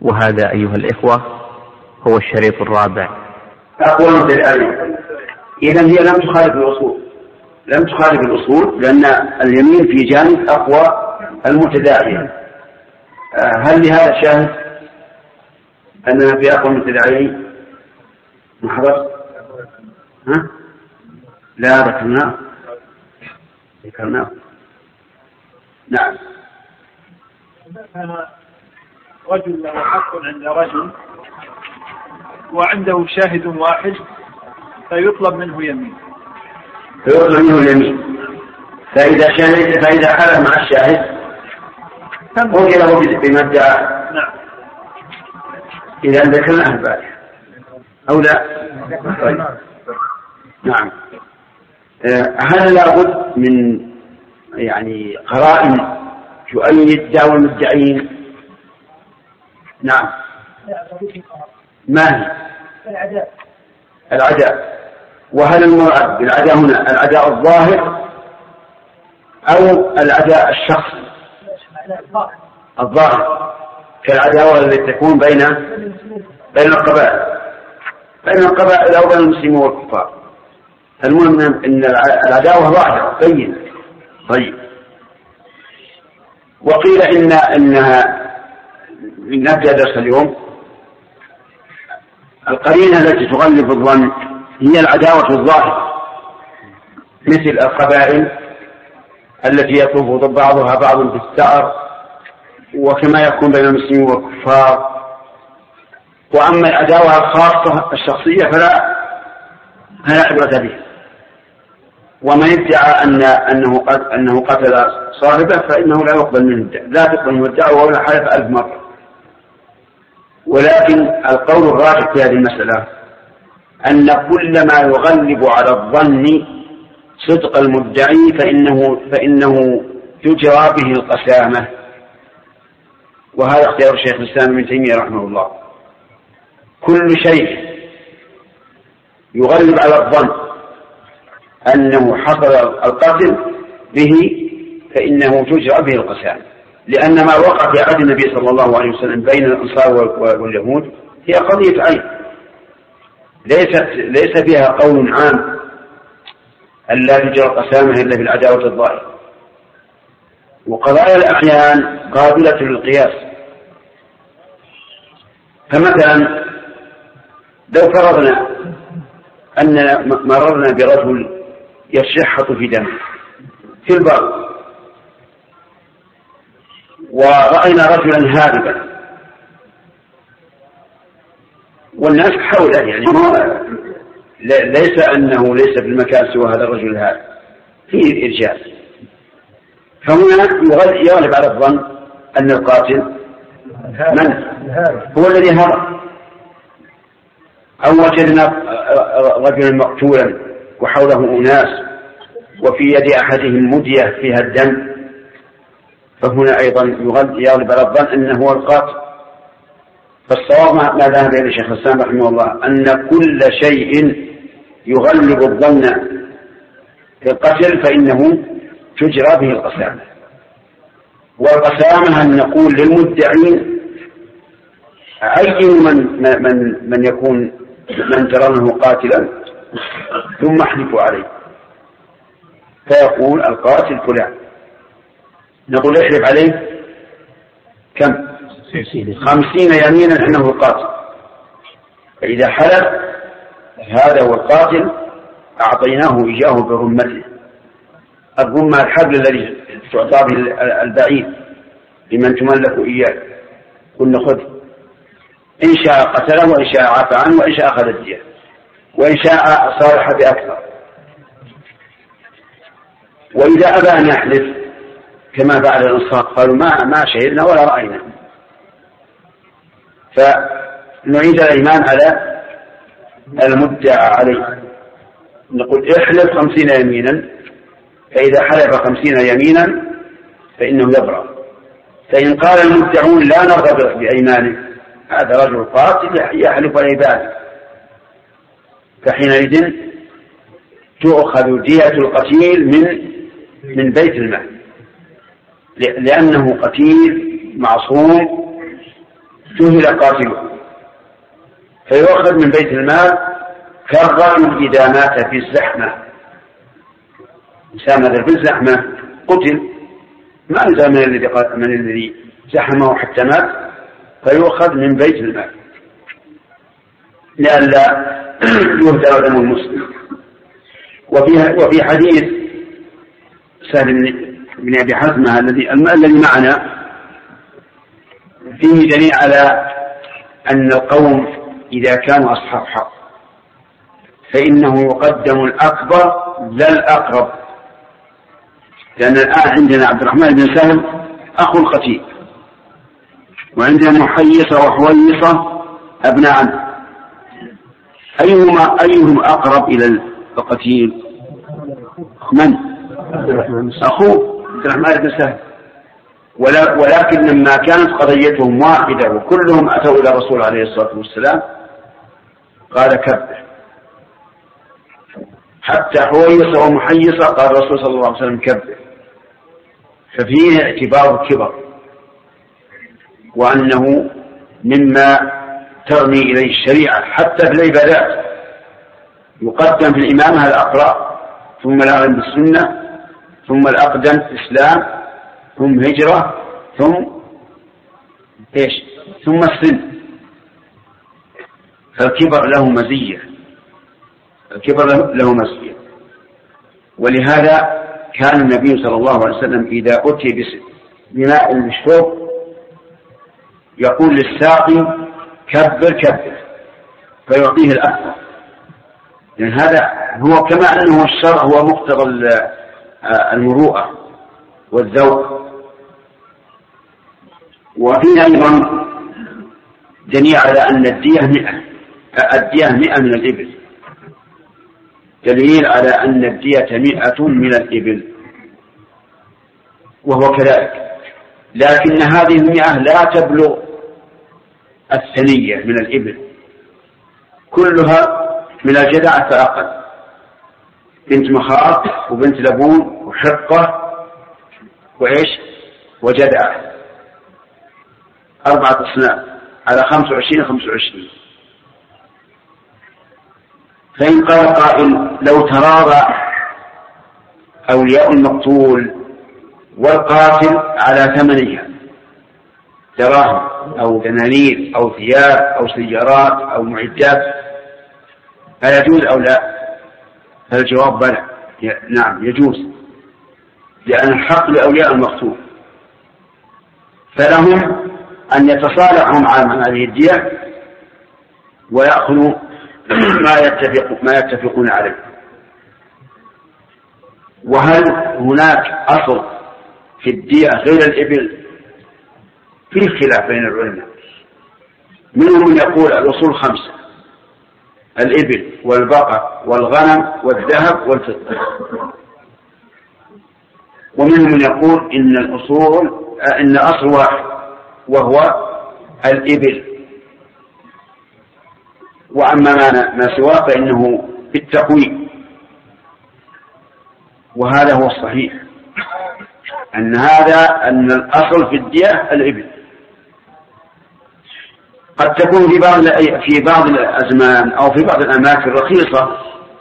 وهذا أيها الإخوة هو الشريط الرابع. أقوى المتداعين. إذن هي لم تخالف الأصول لأن اليمين في جانب أقوى المتداعين. هل لهذا شاهد أننا في أقوى المتداعين محرص؟ لا ذكرناه. نعم. كان رجل له حق عند رجل وعنده شاهد واحد فيطلب منه يمين. فإذا حلف مع الشاهد قضي له بما ادعى. نعم. إذا ذكرناه البارح أو لا؟ طيب. نعم. هل لابد من قرائن تؤيد دعوى المدعين؟ نعم. ما هي؟ العداء. وهل المراد بالعداء هنا العداء الظاهر أو العداء الشخصي؟ الظاهر كالعداوة التي تكون بين القبائل أو بين المسلمين والكفار. المهم أن العداوة ظاهرة بين. طيب. وقيل إنها نبدأ درس اليوم. القرينة التي تغلب الظن هي العداوة الظاهرة مثل القبائل التي يطوف بعضها بعض بالثأر وكما يكون بين المسلمين والكفار. وأما العداوة الخاصة الشخصية فلا عبرة بها. ومن ادعى أنه قتل صاحبه فإنه لا يقبل منه الدعوة ولا حلف 1000 مرة. ولكن القول الراجح في هذه المسألة أن كل ما يغلب على الظن صدق المدعي فإنه تجرى به القسامة. وهذا اختيار الشيخ الإسلام ابن تيمية رحمه الله. كل شيء يغلب على الظن أنه حصل القتل به فإنه تجرى به القسامة، لأن ما وقع في عهد النبي صلى الله عليه وسلم بين الأنصار واليهود هي قضية عين ليس فيها قول عام أن لا تجرى القسامة إلا بالعداوة الظاهرة. وقضايا الأعيان قابلة للقياس. فمثلا لو فرضنا أننا مررنا برجل يشحط في دم في البر ورأينا رجلا هاربا والناس حوله ليس أنه ليس في المكان سوى هذا الرجل الهارب فيه إرجاء. فهنا يغلب على الظن أن القاتل من هو الذي هرب. أو وجدنا رجلا مقتولا وحوله أناس وفي يد أحدهم مدية فيها الدم فهنا أيضا يغلب على الظن أنه هو القاتل. فالصواب ما ذهب إليه الشيخ الإسلام رحمه الله أن كل شيء يغلب الظن في القتل فإنه تجرى به القسامة. والقسامة أن نقول للمدعين عينوا من يكون من ترونه قاتلا ثم احلفوا عليه فيقول القاتل فلان. نقول احلف عليه كم 50 يمينا أنه القاتل. فإذا حلف هذا هو القاتل أعطيناه إياه برمته. الرمة الحبل الذي تعطى به البعيد لمن تملك إياه. قلنا خذ إن شاء قتله وإن شاء عفى عنه وإن شاء أخذ الدية وإن شاء صالح بأكثر. وإذا أبى أن يحلف كما فعل الأنصار قالوا ما شهدنا ولا رأينا فنعيد الإيمان على المدعى عليه. نقول احلف 50 يمينا فإذا حلف 50 يمينا فإنه يبرأ. فإن قال المدعون لا نرغب بأيمانه هذا رجل قاتل يحلف العباد فحينئذ تؤخذ دية القتيل من بيت المال لأنه قتيل معصوم جهل قاتله فيؤخذ من بيت المال كالرجل إذا مات في الزحمة. إنسان مات في الزحمة قتل ما نزل من الذي زحمه حتى مات فيؤخذ من بيت المال لئلا يهدر دم المسلم. وفي حديث سهل بن أبي حزمة الذي معنا فيه دليل على أن القوم إذا كانوا أصحاب حق فإنه يقدم الأكبر لا الأقرب، لأن الآن عندنا عبد الرحمن بن سهل أخو القتيل، وعندنا محيصة وحويصة أبناء، أيهم أقرب إلى القتيل؟ من؟ أخوه عبد الرحمن بن سهل. ولكن لما كانت قضيتهم واحدة وكلهم أتوا إلى الرسول عليه الصلاة والسلام قال كبر، حتى حويصة ومحيصة قال الرسول صلى الله عليه وسلم كبر، ففيه اعتبار الكبر وأنه مما ترمي إليه الشريعة حتى في العبادات. يقدم في الإمامة الأقرأ ثم الأعلم بالسنة ثم الأقدم إسلام ثم هجرة ثم السن. فالكبر له مزية، ولهذا كان النبي صلى الله عليه وسلم إذا أتي بماء للشرب يقول للساقي كبر فيعطيه الأكبر، لأن هذا هو كما أنه الشرع هو مقتضى المروءة والذوق. وفيه أيضا دليل على أن الدية 100 من الإبل، دليل على أن الدية 100 من الإبل، وهو كذلك، لكن هذه 100 لا تبلغ 100 من الإبل، كلها من الجدعة فأقل، بنت مخاض وبنت لبون وحقة وجدعة، 4 أصناف على 25. فإن قال قائل لو تراضى أولياء المقتول والقاتل على ثمنها دراهم أو دنانير أو ثياب أو سيارات أو معدات فيجوز أو لا؟ فالجواب بلى، نعم يجوز، لأن الحق لأولياء المقتول، فلهم أن يتصالحوا مع هذه الدية ويأخذوا ما يتفقون عليه. وهل هناك أصل في الدية غير الإبل؟ فيه خلاف بين العلماء، منهم من يقول الأصول 5: الإبل والبقر والغنم والذهب والفضة، ومنهم من يقول إن أصل واحد وهو الإبل، وأما ما سواه فإنه بالتقويم. وهذا هو الصحيح، أن الأصل في الدية الإبل. قد تكون في بعض الأزمان أو في بعض الأماكن رخيصة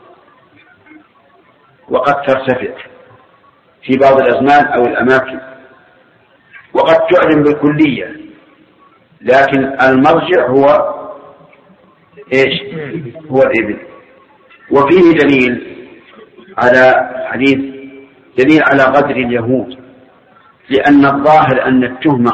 وقد ترتفع في بعض الأزمان أو الأماكن، وقد تعلم بالكلية، لكن المرجع هو الإبل. وفيه دليل على غدر اليهود، لأن الظاهر أن التهمة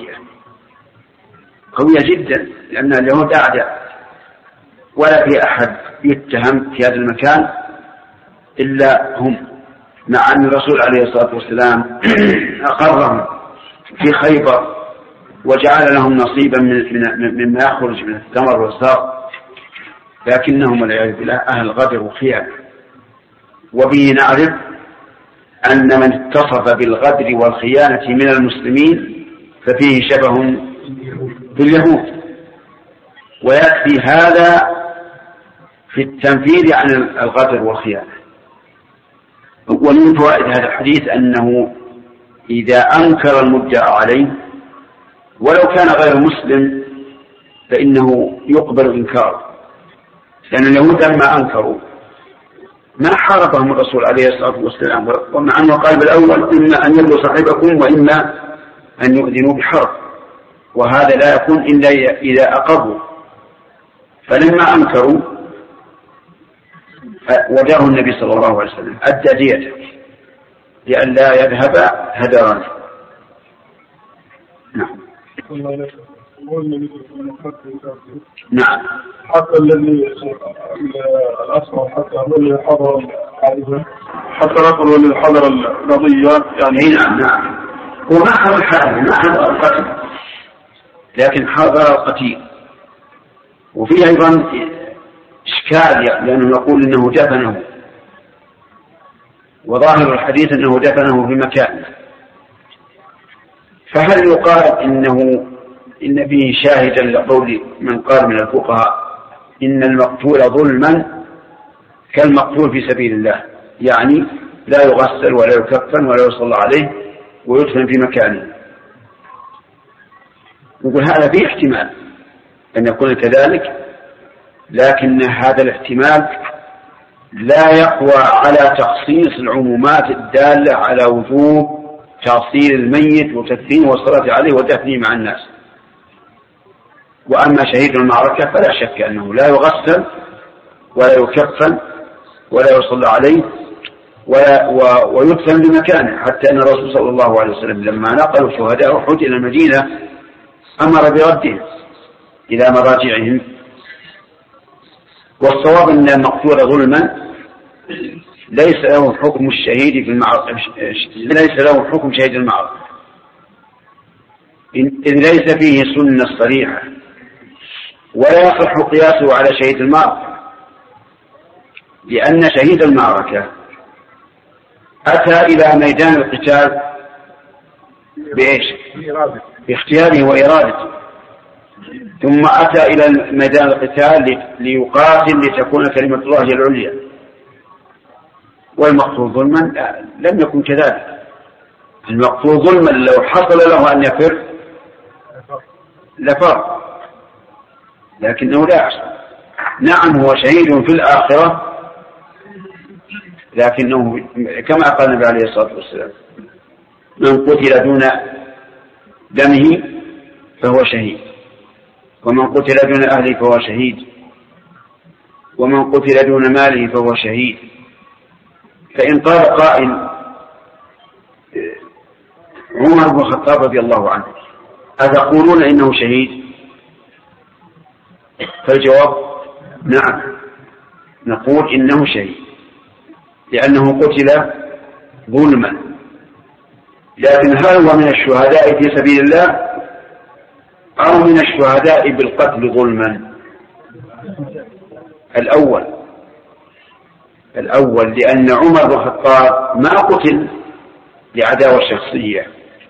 قوية جدا، لأن اليهود أعداء ولا في أحد يتهم في هذا المكان إلا هم، مع أن الرسول عليه الصلاة والسلام أقرهم في خيبر وجعل لهم نصيبا مما يخرج من الثمر والزرع، لكنهم والعياذ بالله أهل غدر وخيانة. وبه نعرف أن من اتصف بالغدر والخيانة من المسلمين ففيه شبه باليهود، ويكفي هذا في التنفيذ عن الغدر والخيانة. ومن فوائد هذا الحديث أنه إذا أنكر المدعى عليه ولو كان غير مسلم فإنه يقبل إنكاره، لأن اليهود لما أنكروا ما حاربهم الرسول عليه الصلاة والسلام، ومع أنه قال بالأول إما أن يرضوا صاحبكم وإما أن يؤذنوا بحرب، وهذا لا يكون إلا إذا أقروا. فلما أنكروا وجاه النبي صلى الله عليه وسلم أدى ديته لئلا يذهب هدرا. نعم. نعم. حتى الذي الأسمر حتى الذي حضر الحادثة حتى نقل الذي حضر القضية يعني. نعم. هو ما حضر الحادثة، ما حضر القتل، لكن حضر القتيل. وفيه أيضا إشكال لأنه نقول إنه دفنه، وظاهر الحديث أنه دفنه في مكان، فهل يقال إن فيه شاهدا لقول من قال من الفقهاء إن المقتول ظلما كالمقتول في سبيل الله، يعني لا يغسل ولا يكفن ولا يصلى عليه ويدفن في مكانه؟ نقول هذا فيه احتمال أن يكون كذلك، لكن هذا الاحتمال لا يقوى على تخصيص العمومات الدالة على وجوب تغسيل الميت وتكفينه والصلاة عليه ودفنه مع الناس. وأما شهيد المعركة فلا شك أنه لا يغسل ولا يكفن ولا يصلى عليه ويدفن بمكانه، حتى أن الرسول صلى الله عليه وسلم لما نقلوا شهداء أحد إلى المدينة أمر بردهم إلى مراجعهم. والصواب أن المقتول ظلما ليس له حكم الشهيد في المعركة، ليس له حكم شهيد المعركة، إذ ليس فيه سنة صريحة، ولا يصح قياسه على شهيد المعركة، لأن شهيد المعركة أتى إلى ميدان القتال بإيش؟ باختياره وإرادته، ثم أتى إلى ميدان القتال ليقاتل لتكون كلمة الله العليا. والمقتول ظلما لم يكن كذلك. المقتول ظلما لو حصل له أن يفر لفر، لكنه لا يحصل. نعم هو شهيد في الآخرة، لكنه كما قال النبي عليه الصلاة والسلام من قتل دون دمه فهو شهيد، ومن قتل دون أهله فهو شهيد، ومن قتل دون ماله فهو شهيد. فإن قال قائل عمر بن الخطاب رضي الله عنه أتقولون إنه شهيد؟ فالجواب نعم، نقول إنه شهيد لأنه قتل ظلما. لكن هل هو من الشهداء في سبيل الله أو من الشهداء بالقتل ظلما؟ الأول، لأن عمر بن الخطاب ما قتل لعداوة شخصية،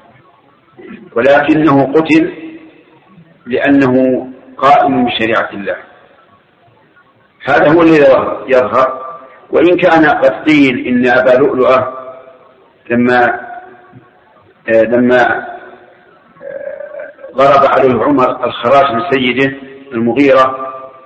ولكنه قتل لأنه قائم بشريعة الله. هذا هو الذي يظهر. وإن كان قد قيل إن أبا لؤلؤة لما ضرب عليه عمر الخراج من سيده المغيرة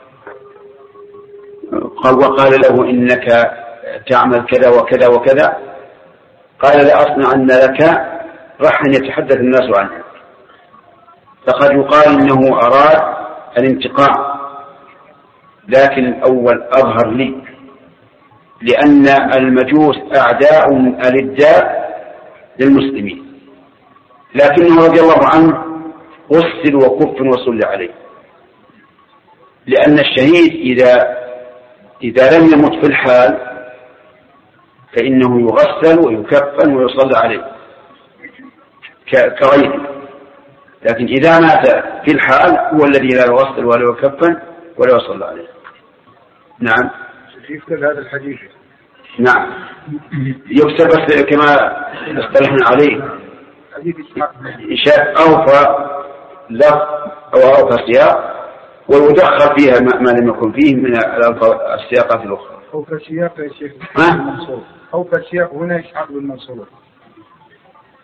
وقال له إنك تعمل كذا وكذا وكذا، قال لأصنعن لك رحا يتحدث الناس عنه. فقد يقال إنه أراد الانتقام، لكن الأول أظهر لي، لأن المجوس أعداء ألداء للمسلمين، لكنه رضي الله عنه غسل وكف وصلى عليه، لأن الشهيد إذا لم يمت في الحال فإنه يغسل ويكفن ويصلى عليه كغيره، لكن إذا مات في الحال هو الذي لا يغسل ولا يكفن ولا يصلى عليه. نعم يكتب هذا الحديث. نعم يكتب كما اصطلحنا عليه إشاء أوفى لفظ أو أوفى سياق، ويدخل فيها ما لم يكن فيه من السياقات الأخرى. أوفى سياق يا شيخ منصور، أوفى سياق هنا يشعر بالمنصور.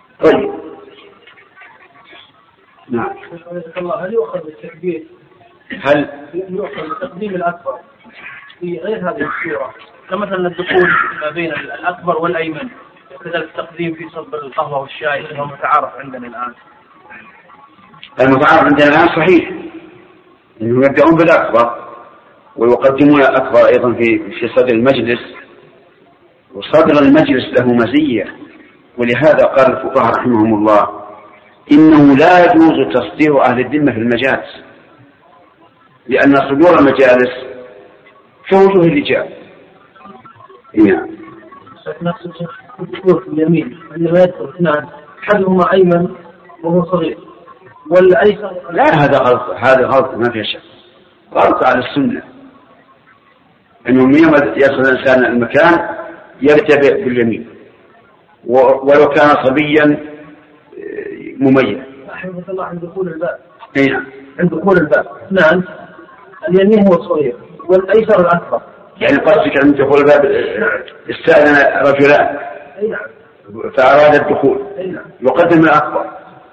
طيب نعم. الله هل يؤخذ بالتكبير هل يؤخذ تقديم الأكبر في غير هذه الصورة كمثلا الدخول ما بين الأكبر والأيمن، كذلك التقديم في صب القهوة والشاي اللي هو متعارف عندنا الآن؟ المتعارف عندنا الآن صحيح إنهم يبدأون بالأكبر ويقدمون الأكبر أيضا في صدر المجلس، وصدر المجلس له مزية، ولهذا قال الفقهاء رحمهم الله إنه لا يجوز تصدير أهل الذمة في المجالس، لأن صدور المجالس كوجه الرجال. نعم. نفس الدخول في اليمين عندما يدخل اثنان أحدهما أيمن وهو صغير والأيسر لا، هذا غلط، هذا غلط ما في شك، غلط على السنة أنه يوم يصل الإنسان المكان يرتبع باليمين ولو كان صبيا مميز. رحمه الله عند دخول الباب. نعم. عند دخول الباب اثنان اليمين هو الصغير والأيسر الأكبر. يعني قصدك عند دخول الباب استأذن رجلان فأراد الدخول يقدم الأكبر،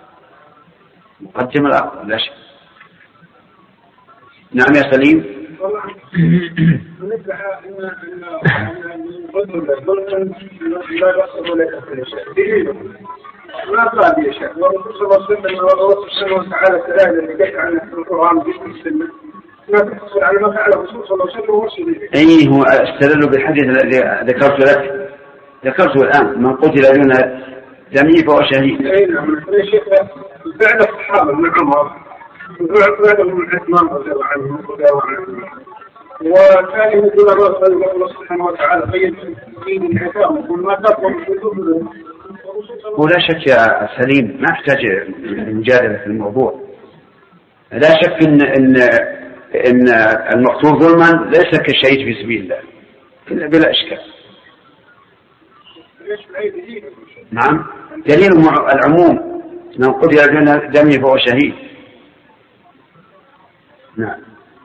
يقدم الأكبر لا شك. نعم يا سليم. بالنسبة لا يصل ولا يأكل ما قال به شيء، والرسول صلى الله عليه وسلم الله سبحانه وتعالى كذلك اللي جاء عن القرآن باسم السنة ما تحصل على ما فعله الرسول صلى الله عليه وسلم ومرسله. أي هو استدل بالحديث الذي ذكرته لك، ذكرته الآن: من قتل دون دمه فهو شهيد. أي نعم. الشيخ فعل الصحابة من عمر وفعله من عثمان رضي الله عنه وكان يقول الله سبحانه وتعالى خير في الحكام وما تقوم بالحدود. ولا شك يا سليم ما احتاج مجادلة في الموضوع. لا شك إن المقتول ظلما ليس كالشهيد في سبيل الله بلا إشكال. نعم. دليل العموم: من قتل دون دمه فهو شهيد. نعم.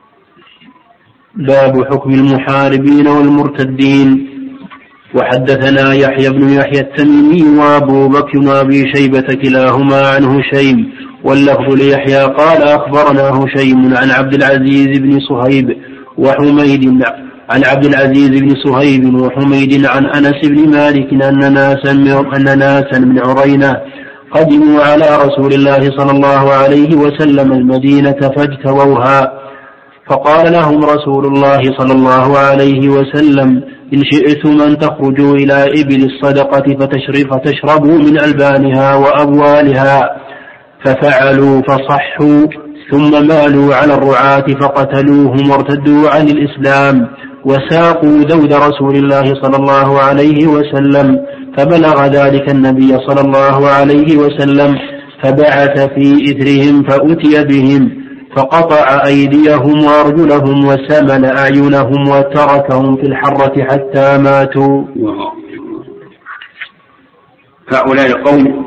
باب حكم المحاربين والمرتدين. وحدثنا يحيى بن يحيى التميمي وابو بكر وابي شيبة كلاهما عن هشيم، واللفظ ليحيى قال أخبرنا هشيم عن عبد العزيز بن صهيب وحميد عن عبد العزيز بن صهيب وحميد عن أنس بن مالك أن ناسا من عرينة قدموا على رسول الله صلى الله عليه وسلم المدينة فاجتووها، فقال لهم رسول الله صلى الله عليه وسلم: إن شئتم أن تخرجوا إلى إبل الصدقة فتشربوا من ألبانها وأبوالها، ففعلوا فصحوا، ثم مالوا على الرعاة فقتلوهم وارتدوا عن الإسلام، وساقوا ذود رسول الله صلى الله عليه وسلم، فبلغ ذلك النبي صلى الله عليه وسلم، فبعث في إثرهم فأتي بهم فقطع أيديهم وأرجلهم وسمن أعينهم وتركهم في الحرة حتى ماتوا. هؤلاء قوم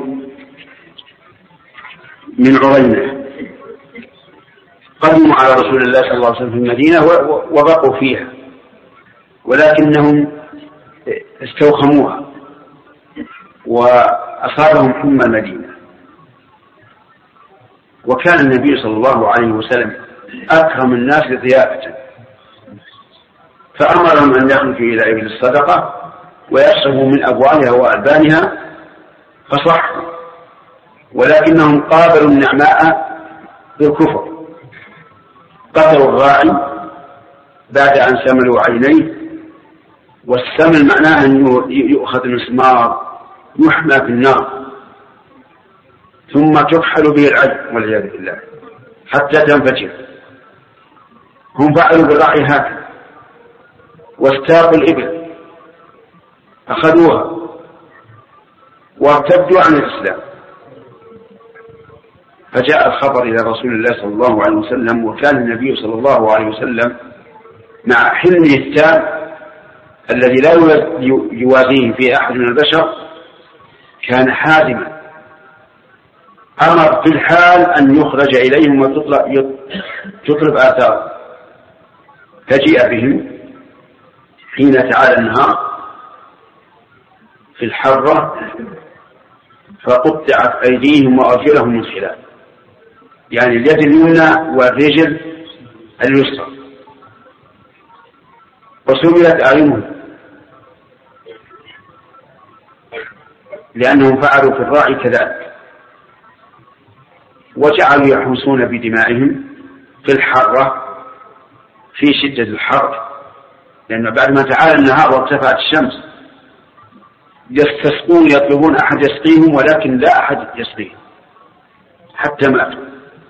من عرينة قدموا على رسول الله صلى الله عليه وسلم في المدينة وبقوا فيها، ولكنهم استوخموها وأصابهم حمى المدينة. وكان النبي صلى الله عليه وسلم أكرم الناس ضيافة، فأمرهم أن يخرجوا إلى إبل الصدقة ويشربوا من أبوالها وألبانها، فصحوا، ولكنهم قابلوا النعماء بالكفر، قتلوا الراعي بعد أن سملوا عينيه، والسمل معناه أن يؤخذ المسمار يحمى في النار ثم تكحل به العين والعياذ بالله حتى تنفجر. هم فعلوا بالراعي هكذا، واستاقوا الإبل أخذوها وارتدوا عن الإسلام. فجاء الخبر إلى رسول الله صلى الله عليه وسلم، وكان النبي صلى الله عليه وسلم مع حلمه التام الذي لا يوازيه في أحد من البشر كان حازما، أمر في الحال أن يخرج إليهم وتطلب آثار، فجيء بهم حين تعالى النهار في الحرة فقطعت أيديهم وأرجلهم من خلاف، يعني اليد اليمنى والرجل اليسرى، وسملت أعينهم لأنهم فعلوا في الراعي كذلك، وجعلوا يحوسون بدمائهم في الحرة في شدة الحر، لأن بعد ما تعالى النهار وارتفعت الشمس يستسقون يطلبون أحد يسقيهم، ولكن لا أحد يسقيهم حتى ماتوا.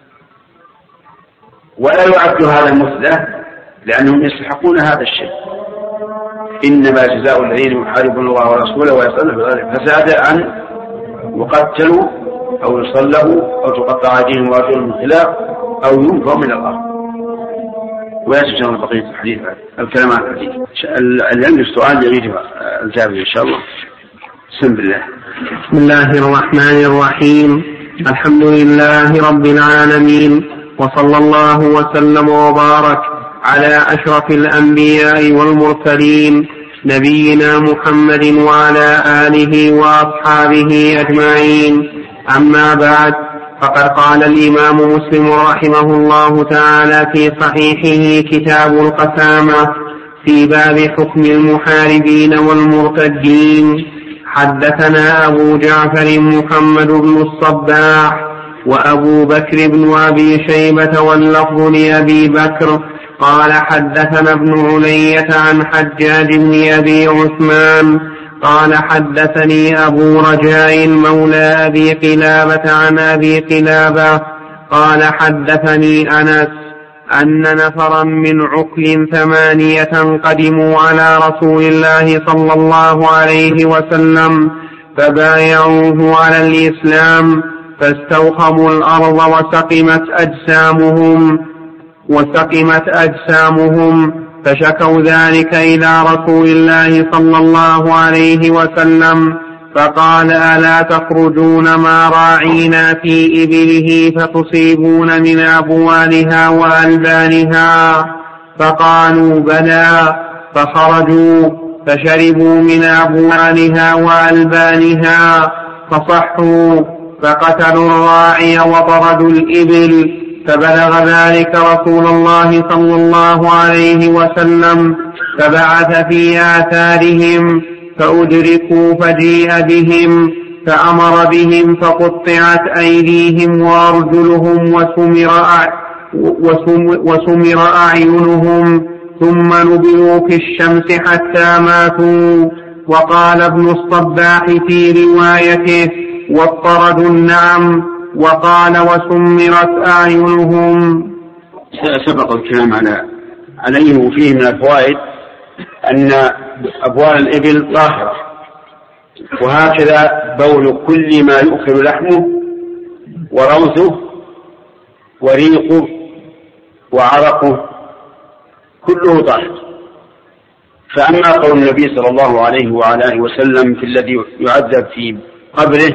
ولا يعد هذا مثلة لأنهم يستحقون هذا الشيء. إنما جزاء الذين يحاربون الله ورسوله ويسعون في الأرض فسادا أن يقتلوا أو يصلبوا أو تقطع أيديهم وأرجلهم من خلاف أو ينفوا من الأرض. ويسجل بقية الحديث الكلام عن الحديث. اللي عنده سؤال يريد الجواب إن شاء الله. بسم الله. بسم الله الرحمن الرحيم. الحمد لله رب العالمين، وصلى الله وسلم وبارك على أشرف الأنبياء والمرسلين نبينا محمد وعلى آله وأصحابه أجمعين. أما بعد، فقد قال الإمام مسلم رحمه الله تعالى في صحيحه كتاب القسامة في باب حكم المحاربين والمرتدين: حدثنا أبو جعفر محمد بن الصباح وأبو بكر بن أبي شيبة واللفظ لأبي بكر قال حدثنا ابن علية عن حجاج بن أبي عثمان قال حدثني أبو رجاء مولى أبي قلابة عن أبي قلابة قال حدثني أنس أن نفرا من عقل 8 قدموا على رسول الله صلى الله عليه وسلم فبايعوه على الإسلام فاستوخموا الأرض وسقمت أجسامهم فشكوا ذلك إلى رسول الله صلى الله عليه وسلم فقال: ألا تخرجون ما راعينا في إبله فتصيبون من أبوالها وألبانها؟ فقالوا: بلى. فخرجوا فشربوا من أبوالها وألبانها فصحوا فقتلوا الراعي وطردوا الإبل. فبلغ ذلك رسول الله صلى الله عليه وسلم فبعث في آثارهم فأدركوا فجيء بهم فأمر بهم فقطعت أيديهم وأرجلهم وسمر أعينهم ثم نبذوا في الشمس حتى ماتوا. وقال ابن الصباح في روايته: واضطردوا النعم. وقال: وسمرت أعينهم. سبق الكلام عليه. وفيه من الفوائد أن أبوال الإبل طاهرة، وهكذا بول كل ما يؤكل لحمه وروثه وريقه وعرقه كله طاهر. فأما قول النبي صلى الله عليه وعلى آله وسلم في الذي يعذب في قبره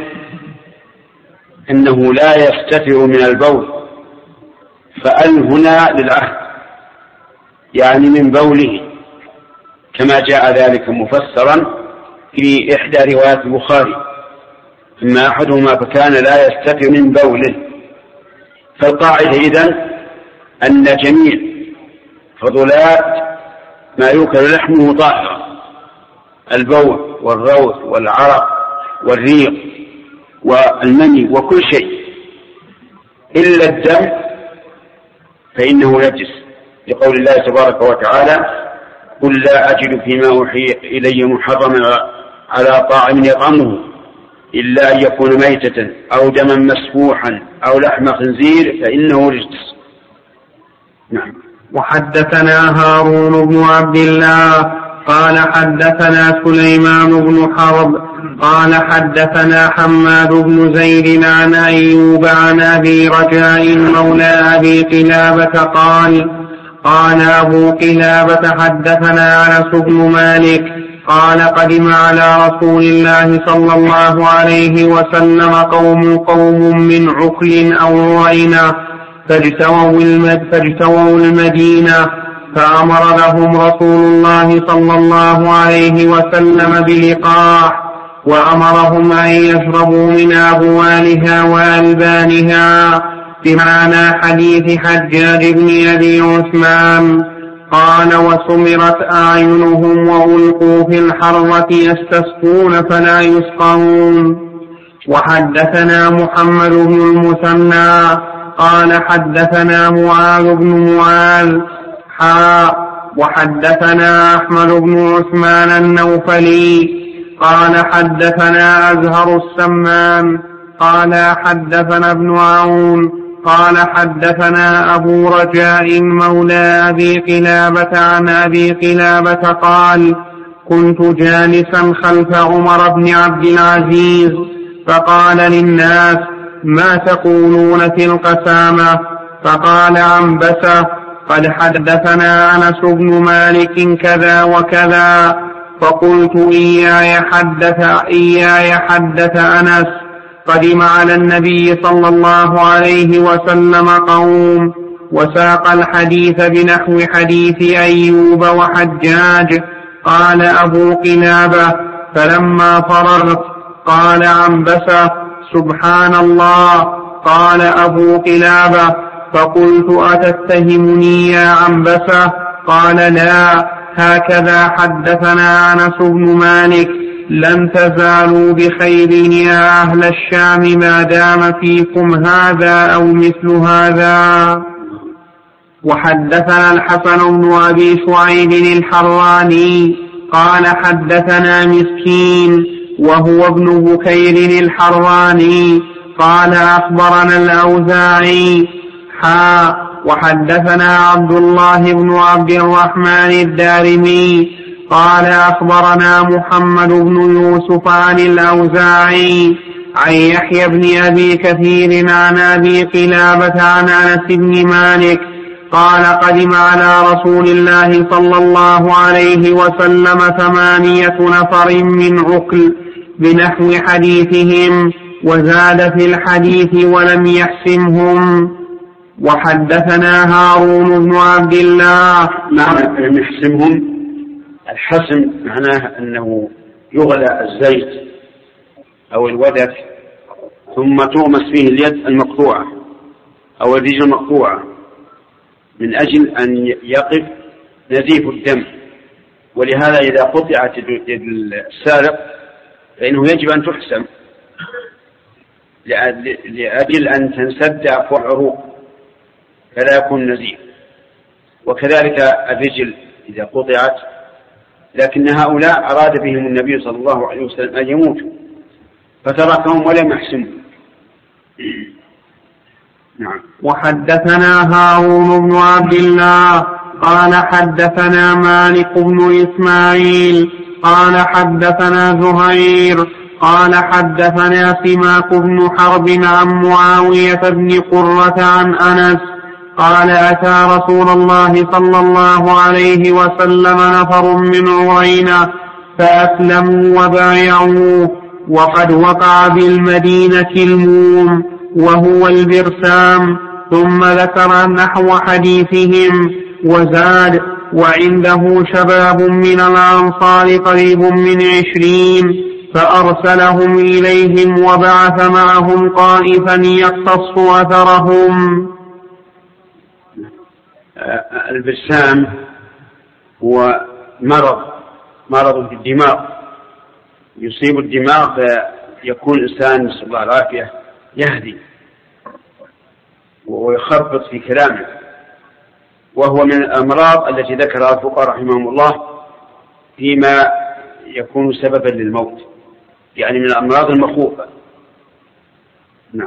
إنه لا يستتر من البول، فأل هنا للعهد يعني من بوله، كما جاء ذلك مفسرا في إحدى روايات البخاري: أما أحدهما فكان لا يستتر من بوله. فالقاعدة إذن أن جميع فضلات ما يؤكل لحمه طاهرة: البول والروث والعرق والريق والمني وكل شيء، إلا الدم فإنه نجس، لقول الله تبارك وتعالى: قل لا أجد فيما أوحي إلي محرما على طاعم يطعمه إلا أن يكون ميتة أو دما مسفوحا أو لحم خنزير فإنه رجس. نعم. وحدثنا هارون بن عبد الله قال حدثنا سليمان بن حرب قال حدثنا حماد بن زيد عن أيوب عن أبي رجاء مولى أبي قلابة قال أبو قلابة حدثنا أنس بن مالك قال قدم على رسول الله صلى الله عليه وسلم قوم من عقل أو رعينة فاجتووا المدينة، فأمر لهم رسول الله صلى الله عليه وسلم بلقاح، وأمرهم أن يشربوا من أبوالها وألبانها، بمعنى حديث حجاج بن أبي عثمان قال وسمرت أعينهم وألقوا في الحرة يستسقون فلا يسقون. وحدثنا محمد بن المثنى قال حدثنا معاذ بن معاذ وحدثنا أحمد بن عثمان النوفلي قال حدثنا أزهر السمان قال حدثنا ابن عون قال حدثنا أبو رجاء مولى أبي قلابة عن أبي قلابة قال كنت جالسا خلف عمر بن عبد العزيز فقال للناس ما تقولون في القسامة؟ فقال عنبسة قد حدثنا أنس بن مالك كذا وكذا. فقلت إياي حدث أنس. قدم على النبي صلى الله عليه وسلم قوم وساق الحديث بنحو حديث أيوب وحجاج. قال أبو قلابة فلما فرغت قال عنبسة سبحان الله. قال أبو قلابة فقلت أتتهمني يا عنبسة؟ قال لا، هكذا حدثنا أنس بن مالك لن تزالوا بخير يا أهل الشام ما دام فيكم هذا أو مثل هذا. وحدثنا الحسن بن أبي شعيب الحراني قال حدثنا مسكين وهو ابن بكير الحراني قال أخبرنا الأوزاعي وحدثنا عبد الله بن عبد الرحمن الدارمي قال أخبرنا محمد بن يوسف عن الأوزاعي عن يحيى بن أبي كثير عن أبي قلابة عن أنس بن مالك قال قدم على رسول الله صلى الله عليه وسلم 8 نفر من عقل بنحو حديثهم وزاد في الحديث ولم يحسمهم. وحدثنا هارون بن عبد الله. لم يحسمهم، الحسم معناه أنه يغلى الزيت أو الودك ثم تغمس فيه اليد المقطوعة أو الرجل المقطوعة من أجل أن يقف نزيف الدم. ولهذا إذا قطعت يد السارق فإنه يجب أن تحسم لأجل أن تنسد أفواه العروق فلا يكون نزيف. وكذلك الرجل إذا قطعت، لكن هؤلاء أراد بهم النبي صلى الله عليه وسلم أن يموتوا فتركهم ولم يحسموا. نعم. وحدثنا هارون بن عبد الله قال حدثنا مالك بن إسماعيل قال حدثنا زهير قال حدثنا سماك بن حرب عن معاوية بن قرة عن أنس قال أتى رسول الله صلى الله عليه وسلم نفر من عرينة فأسلموا وبايعوه وقد وقع بالمدينة الموم وهو البرسام. ثم ذكر نحو حديثهم وزاد وعنده شباب من الأنصار قريب من 20 فأرسلهم إليهم وبعث معهم طائفا يقتص أثرهم. البرسام هو مرض في الدماغ يصيب الدماغ فيكون الإنسان نسأل الله العافية يهدي ويخربط في كلامه، وهو من الأمراض التي ذكرها الفقهاء رحمهم الله فيما يكون سببا للموت، يعني من الأمراض المخوفة. نعم.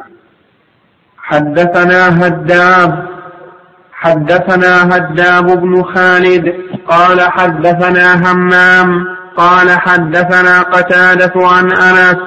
حدثنا هداب بن خالد قال حدثنا همام قال حدثنا قتادة عن أنس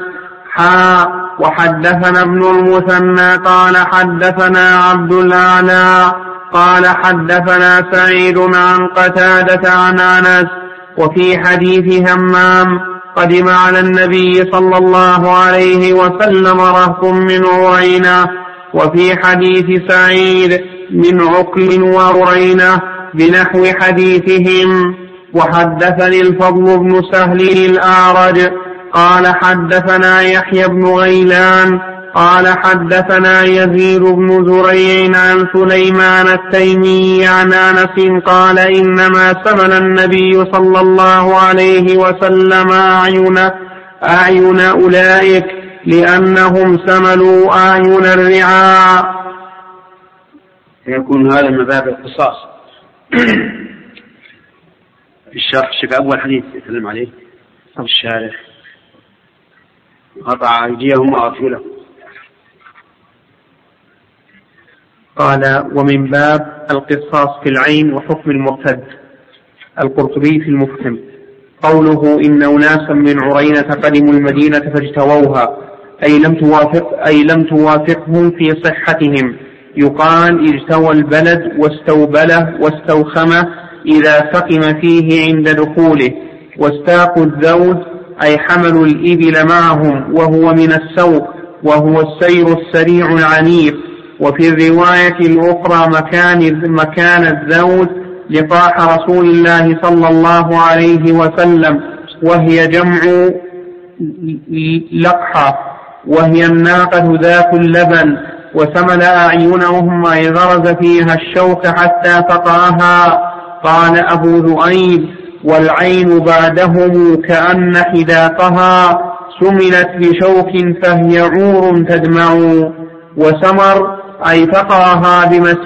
وحدثنا ابن المثنى قال حدثنا عبد الأعلى قال حدثنا سعيد عن قتادة عن أنس. وفي حديث همام قدم على النبي صلى الله عليه وسلم رهط من عرينة. وفي حديث سعيد من عقل وعرينة بنحو حديثهم. وحدثني الفضل بن سهل الأعرج قال حدثنا يحيى بن غيلان قال حدثنا يزيد بن زريع عن سليمان التيمي عن أنس قال إنما سمن النبي صلى الله عليه وسلم أعين أولئك لأنهم سملوا أعين الرعاء. يكون هذا من باب القصاص. في الشرح شوف أول حديث يتكلم عليه الشارح قطع أيديهم وأرجلهم. قال ومن باب القصاص في العين وحكم المرتد. القرطبي في المفهم قوله إن أناسا من عرينة قدموا المدينة فاجتووها أي لم توافقهم في صحتهم. يقال اجتوى البلد واستوبله واستوخمه إذا سقم فيه عند دخوله. واستاقوا الذود أي حملوا الإبل معهم وهو من السوق وهو السير السريع العنيف. وفي الرواية الأخرى مكان الذود لقاح رسول الله صلى الله عليه وسلم وهي جمع لقحة وهي الناقة ذات اللبن. وسمل أعينهم أي غرز فيها الشوك حتى فقاها. قال أبو ذؤيب والعين بعدهم كأن حداقها سملت بشوك فهي عور تدمع. وسمر أي فقاها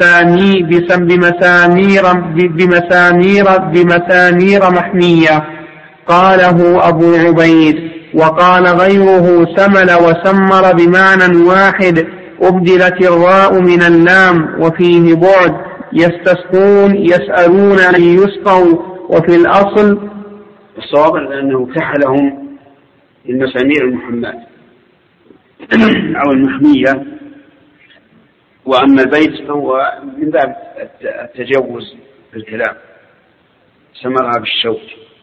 بمسامير محمية. قاله أبو عبيد. وقال غيره سمل وسمر بمعنى واحد أبدلت الراء من اللام وفيه بعد. يستسقون يسألون أن يسقوا. وفي الأصل الصواب لأنه كحلهم المسامير المحماة أو المحمية. وأما البيت فهو من باب التجوز في الكلام سمرها بالشوك.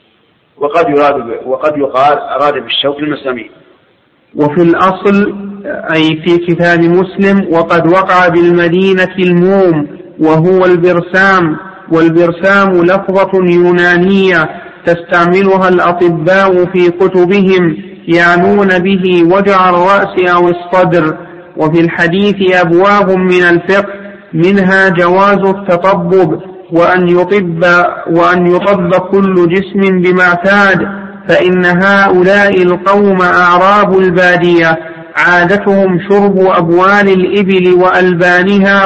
وقد يقال أراد بالشوك المسامير. وفي الأصل أي في كتاب مسلم وقد وقع بالمدينة الموم وهو البرسام. والبرسام لفظة يونانية تستعملها الأطباء في كتبهم يعنون به وجع الرأس أو الصدر. وفي الحديث أبواب من الفقه منها جواز التطبب وأن يطب كل جسم بما اعتاد. فإن هؤلاء القوم أعراب البادية عادتهم شرب أبوال الإبل وألبانها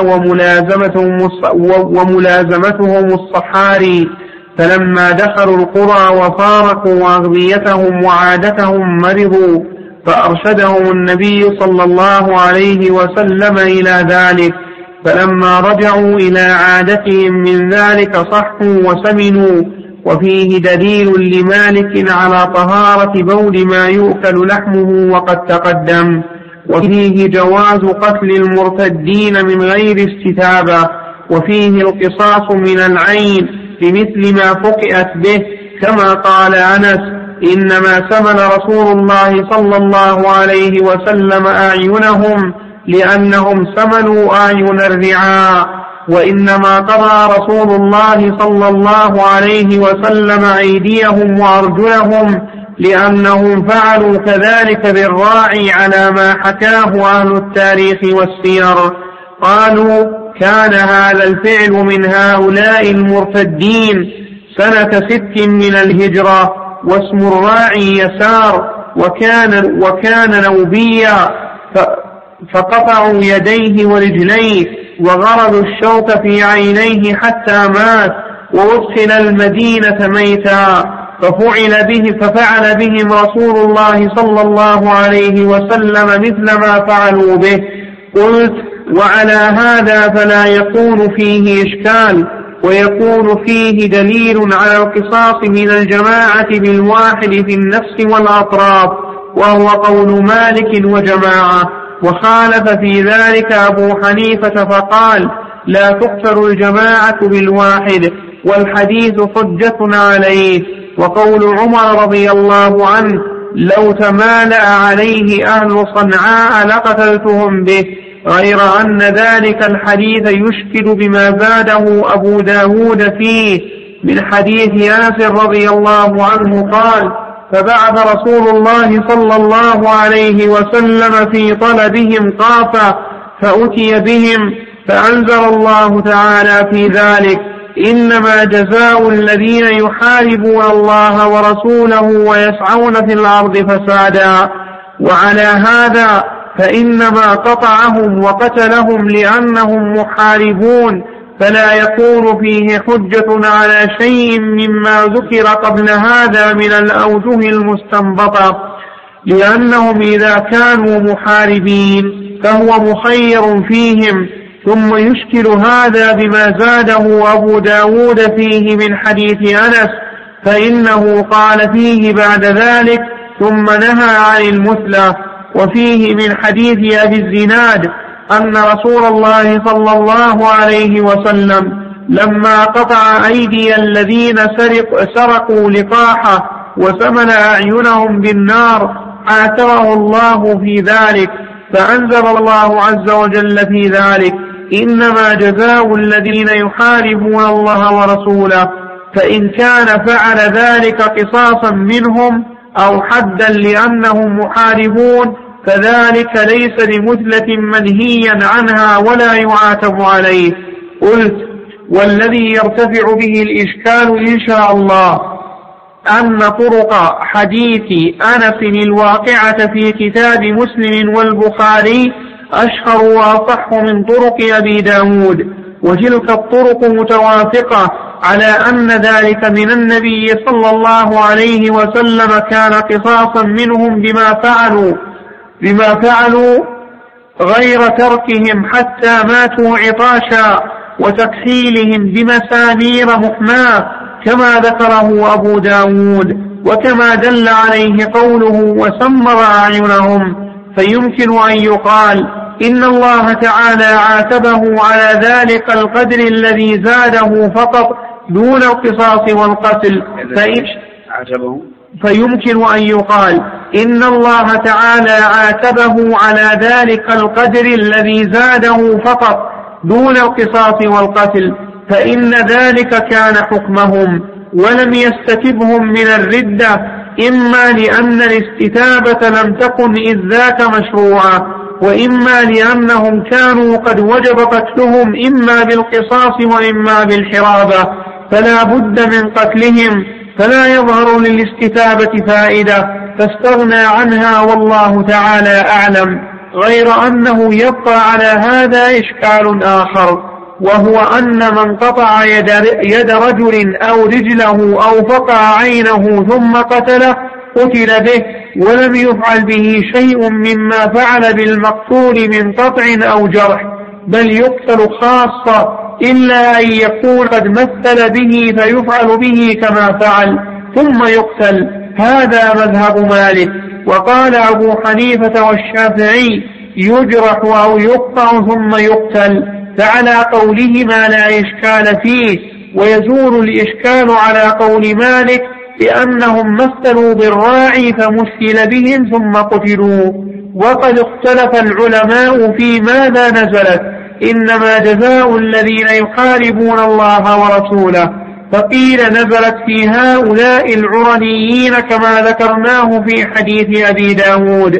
وملازمتهم الصحاري. فلما دخلوا القرى وفارقوا أغذيتهم وعادتهم مرضوا فأرشدهم النبي صلى الله عليه وسلم إلى ذلك. فلما رجعوا إلى عادتهم من ذلك صحوا وسمنوا. وفيه دليل لمالك على طهارة بول ما يؤكل لحمه وقد تقدم. وفيه جواز قتل المرتدين من غير استتابة. وفيه القصاص من العين بمثل ما فقئت به كما قال أنس إنما سمن رسول الله صلى الله عليه وسلم أعينهم لأنهم سمنوا أعين الرعاء. وإنما قضى رسول الله صلى الله عليه وسلم أيديهم وأرجلهم لأنهم فعلوا كذلك بالراعي على ما حكاه أهل التاريخ والسير. قالوا كان هذا الفعل من هؤلاء المرتدين سنة 6 من الهجرة. واسم الراعي يسار وكان نوبيا فقطعوا يديه ورجليه وغرضوا الشوك في عينيه حتى مات. وأدخل المدينة ميتا ففعل بهم رسول الله صلى الله عليه وسلم مثل ما فعلوا به. قلت وعلى هذا فلا يكون فيه إشكال ويكون فيه دليل على القصاص من الجماعة بالواحد في النفس والأطراف وهو قول مالك وجماعة. وخالف في ذلك أبو حنيفة فقال لا تقتل الجماعة بالواحد والحديث حجة عليه. وقول عمر رضي الله عنه لو تمالأ عليه أهل صنعاء لقتلتهم به. غير أن ذلك الحديث يشكل بما زاده أبو داود فيه من حديث ياسر رضي الله عنه قال فبعث رسول الله صلى الله عليه وسلم في طلبهم قافا فأتي بهم، فأنزل الله تعالى في ذلك: إنما جزاء الذين يحاربون الله ورسوله ويسعون في الأرض فسادا. وعلى هذا فإنما قطعهم وقتلهم لأنهم محاربون، فلا يكون فيه حجة على شيء مما ذكر قبل هذا من الأوجه المستنبطة، لأنهم إذا كانوا محاربين فهو مخير فيهم. ثم يشكل هذا بما زاده أبو داود فيه من حديث أنس، فإنه قال فيه بعد ذلك: ثم نهى عن المثلى. وفيه من حديث أبي الزناد أن رسول الله صلى الله عليه وسلم لما قطع أيدي الذين سرقوا لقاحه وسمن أعينهم بالنار عاتبه الله في ذلك، فأنزل الله عز وجل في ذلك: إنما جزاء الذين يحاربون الله ورسوله. فإن كان فعل ذلك قصاصا منهم أو حدا لأنهم محاربون فذلك ليس لمثلة منهيا عنها ولا يعاتب عليه. قلت: والذي يرتفع به الإشكال إن شاء الله أن طرق حديث أنس الواقعة في كتاب مسلم والبخاري أشهر وأصح من طرق أبي داود، وتلك الطرق متوافقة على أن ذلك من النبي صلى الله عليه وسلم كان قصاصا منهم بما فعلوا غير تركهم حتى ماتوا عطاشا وتكحيلهم بمسامير محماة كما ذكره أبو داود، وكما دل عليه قوله: وسمر أعينهم. فيمكن أن يقال إن الله تعالى عاتبه على ذلك القدر الذي زاده فقط دون القصاص والقتل. فيمكن أن يقال إن الله تعالى عاتبه على ذلك القدر الذي زاده فقط دون القصاص والقتل، فإن ذلك كان حكمهم، ولم يستتبهم من الردة، إما لأن الاستتابة لم تكن إذ ذاك مشروعة، وإما لأنهم كانوا قد وجب قتلهم إما بالقصاص وإما بالحرابة، فلا بد من قتلهم، فلا يظهر للاستتابة فائدة فاستغنى عنها، والله تعالى أعلم. غير أنه يبقى على هذا إشكال آخر، وهو أن من قطع يد رجل أو رجله أو فقع عينه ثم قتله قتل به، ولم يفعل به شيء مما فعل بالمقتول من قطع أو جرح، بل يقتل خاصة، إلا أن يكون قد مثل به فيفعل به كما فعل ثم يقتل. هذا مذهب مالك. وقال أبو حنيفة والشافعي: يجرح أو يقطع ثم يقتل، فعلى قولهما لا إشكال فيه، ويزول الإشكال على قول مالك لأنهم مثلوا بالراعي فمثل بهم ثم قتلوا. وقد اختلف العلماء في ماذا نزلت: إنما جزاء الذين يحاربون الله ورسوله، فقيل نزلت في هؤلاء العرنيين كما ذكرناه في حديث أبي داود.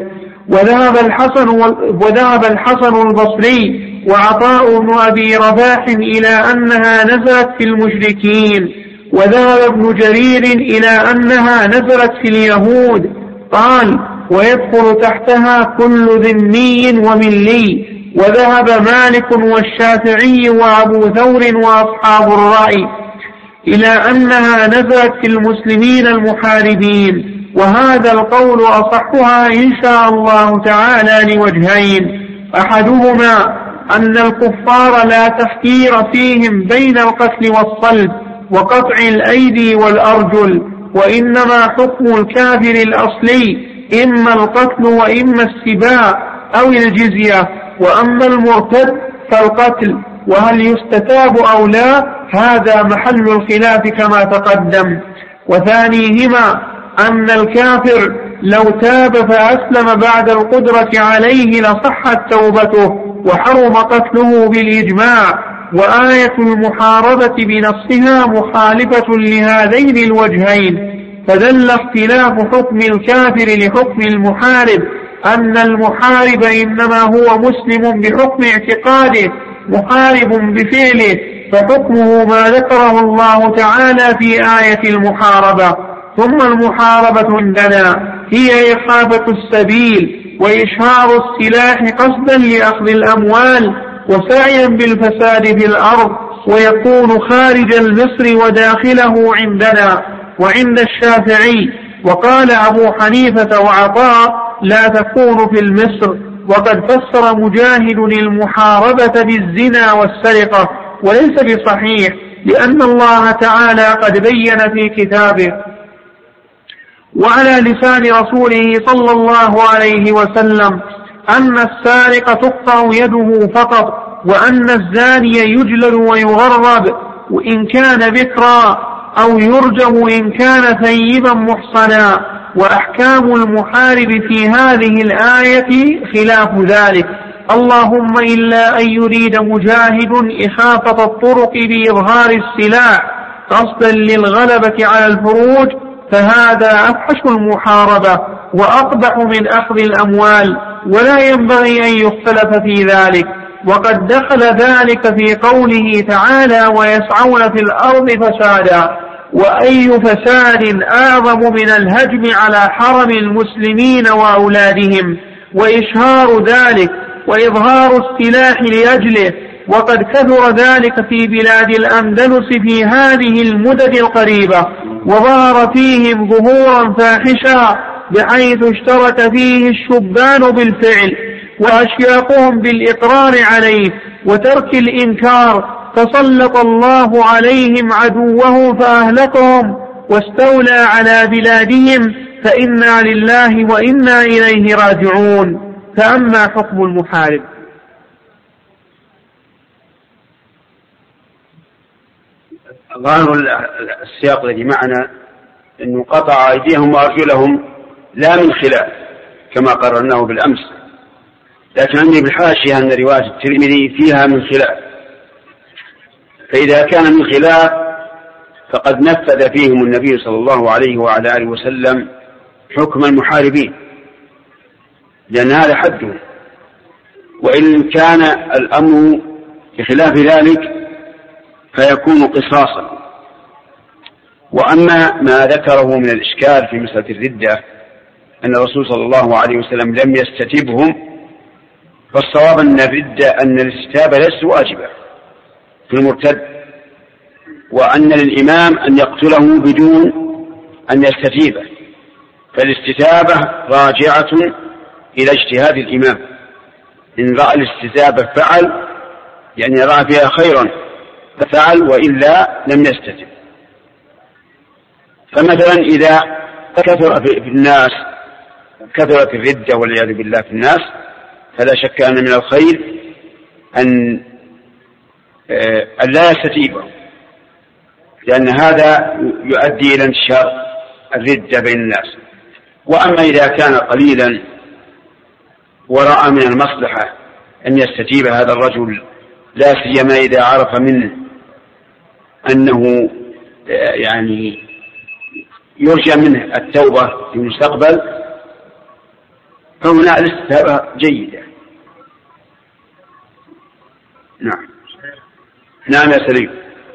وذهب الحسن البصري وعطاء بن أبي رباح إلى أنها نزلت في المشركين، وذهب ابن جرير إلى أنها نزلت في اليهود. قال: ويدخل تحتها كل ذمي وملي. وذهب مالك والشافعي وأبو ثور وأصحاب الرأي إلى أنها نزلت في المسلمين المحاربين، وهذا القول أصحها إن شاء الله تعالى لوجهين: أحدهما أن الكفار لا تفكير فيهم بين القتل والصلب وقطع الأيدي والأرجل، وإنما حكم الكافر الأصلي إما القتل وإما السباع أو الجزية، وأما المرتد فالقتل، وهل يستتاب أو لا هذا محل الخلاف كما تقدم. وثانيهما أن الكافر لو تاب فأسلم بعد القدرة عليه لصحت توبته وحرم قتله بالإجماع، وآية المحاربة بنصها مخالفة لهذين الوجهين، فدل اختلاف حكم الكافر لحكم المحارب أن المحارب إنما هو مسلم بحكم اعتقاده محارب بفعله، فحكمه ما ذكره الله تعالى في آية المحاربة. ثم المحاربة عندنا هي إخافة السبيل وإشهار السلاح قصدا لأخذ الأموال وسعيا بالفساد في الأرض، ويكون خارج المصر وداخله عندنا وعند الشافعي. وقال أبو حنيفة وعطاء لا تكون في المصر. وقد فسر مجاهد المحاربة بالزنا والسرقة، وليس بصحيح، لأن الله تعالى قد بين في كتابه وعلى لسان رسوله صلى الله عليه وسلم أن السارق تقطع يده فقط، وأن الزاني يجلد ويغرب وإن كان بكرا، أو يرجم إن كان ثيبا محصنا. وأحكام المحارب في هذه الآية خلاف ذلك، اللهم إلا أن يريد مجاهد إخافة الطرق بإظهار السلاح قصدا للغلبة على الفروج، فهذا أفحش المحاربة وأقبح من أخذ الأموال، ولا ينبغي أن يختلف في ذلك. وقد دخل ذلك في قوله تعالى ويسعون في الأرض فسادا، وأي فساد أعظم من الهجم على حرم المسلمين وأولادهم وإشهار ذلك وإظهار السلاح لأجله. وقد كثر ذلك في بلاد الأندلس في هذه المدد القريبة، وظهر فيهم ظهورا فاحشا بحيث اشترك فيه الشبان بالفعل وأشياقهم بالإقرار عليه وترك الإنكار، فسلط الله عليهم عدوهم فأهلكهم واستولى على بلادهم، فإنا لله وإنا إليه راجعون. فأما حكم المحارب ظاهر السياق الذي معنا أنه قطع أيديهم وأرجلهم لا من خلاف كما قررناه بالأمس، لكن عندي بالحاشية أن رواية الترمذي فيها من خلاف، فإذا كان من خلاف فقد نفذ فيهم النبي صلى الله عليه وعلى آله وسلم حكم المحاربين، لأن هذا حده. وإن كان الأمر بخلاف ذلك فيكون قصاصا. وأما ما ذكره من الإشكال في مسألة الردة أن الرسول صلى الله عليه وسلم لم يستتبهم، فالصواب أن الردة أن الاستتابة ليست واجبة في المرتد، وأن للإمام أن يقتله بدون أن يستتيبه، فالاستتابة راجعة إلى اجتهاد الإمام، إن رأى الاستتابة فعل يعني رأى فيها خيرا ففعل، وإلا لم يستتب. فمثلا إذا كثر في الناس كثرت الردة والعياذ بالله في الناس، فلا شك أن من الخير أن لا يستتيبه، لأن هذا يؤدي إلى انتشار الردة بين الناس. وأما إذا كان قليلا ورأى من المصلحة أن يستتيب هذا الرجل، لا سيما إذا عرف منه أنه يعني يرجى منه التوبة في المستقبل، فهنا الاستتابة جيدة. نعم. نعم يا سليم.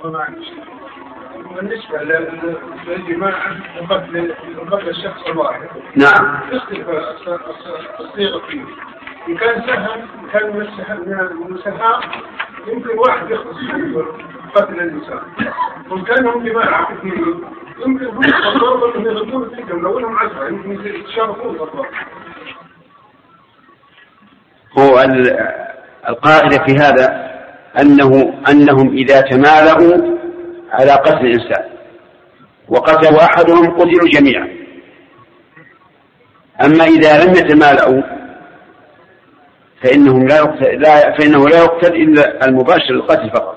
بالنسبة للجماعة وقتل الشخص الواحد، نعم، الصيغة فيه إن كان سهم كان من السهام يمكن واحد يخلص قتل الإنسان، وإن كانهم جماعة كثيرين يمكن هم الضرب أن يغضون السجن لو أنهم عزبة يمكن يتشاركون الضرب. هو القاعدة في هذا أنهم إذا تمالؤوا على قتل الإنسان وقتلوا أحدهم قتلوا جميعا. أما إذا لم يتمالؤوا فإنه لا يقتل إلا المباشر القتل فقط.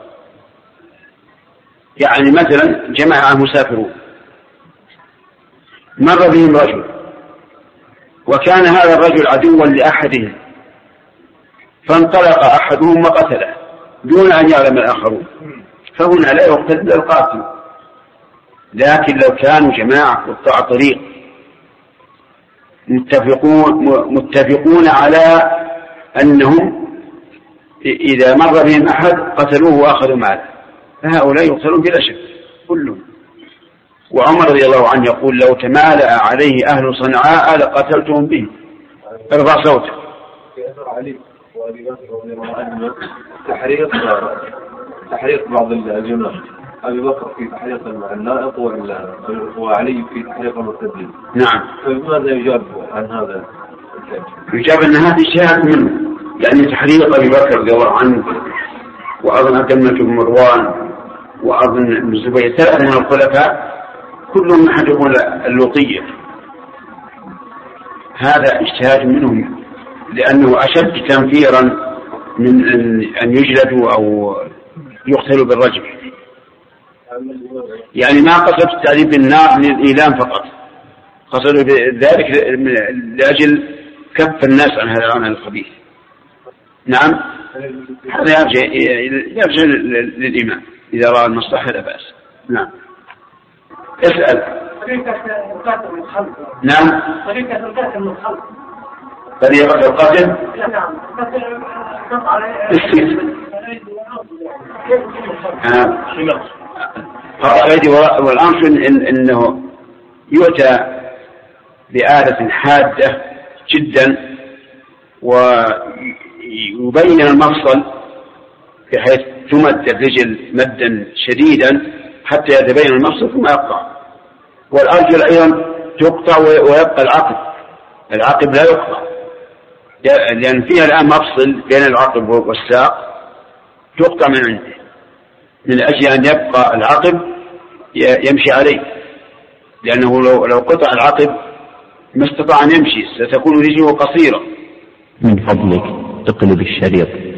يعني مثلا جماعة مسافرون مر بهم رجل وكان هذا الرجل عدوا لأحدهم، فانطلق أحدهم وقتله دون أن يعلم الآخرون، فهنا لا يقتل إلا القاتل. لكن لو كانوا جماعة قطاع طريق متفقون على أنهم إذا مر بهم أحد قتلوه وأخذوا ماله، فهؤلاء يقتلون بلا شك كلهم. وعمر رضي الله عنه يقول لو تمالأ عليه أهل صنعاء لقتلتهم به. ارفع صوته. علي وأبي بكر رضي الله عنه تحريق بعض الجماعة، أبي بكر في تحريق النائط وعلي في تحريق المرتدين. نعم. فماذا يجاب عن هذا؟ يجاب أن هذا اجتهاد منه، لأن تحريق أبي بكر رضي الله عنه وأظن أتمة بن مروان وأظن ابن الزبير 3 من الخلفاء كلهم أحدهم اللوطية، هذا اجتهاد منهم لأنه أشد تنفيرا من أن يجلدوا أو يقتلوا بالرجم. يعني ما قصد التعذيب بالنار للإيلام فقط، قصدوا ذلك لأجل كف الناس عن هذا العمل الخبيث. نعم، هذا يرجع للإمام إذا رأى المصلحة لا بأس. نعم. اسأل. نعم. طريقة القتل من الخلق. طريقة القتل. نعم. والأمر إنه يؤتى بآلة حادة جدا ويبين المفصل بحيث تمد الرجل مدا شديدا حتى يتبين المفصل ثم يقطع، والأرجل أيضا تقطع ويبقى العقب لا يقطع، لأن فيها الآن مفصل بين العقب والساق تقطع من عنده من أجل أن يبقى العقب يمشي عليه، لأنه لو قطع العقب ما استطاع أن يمشي ستكون رجله قصيرة. من فضلك اقلب الشريط.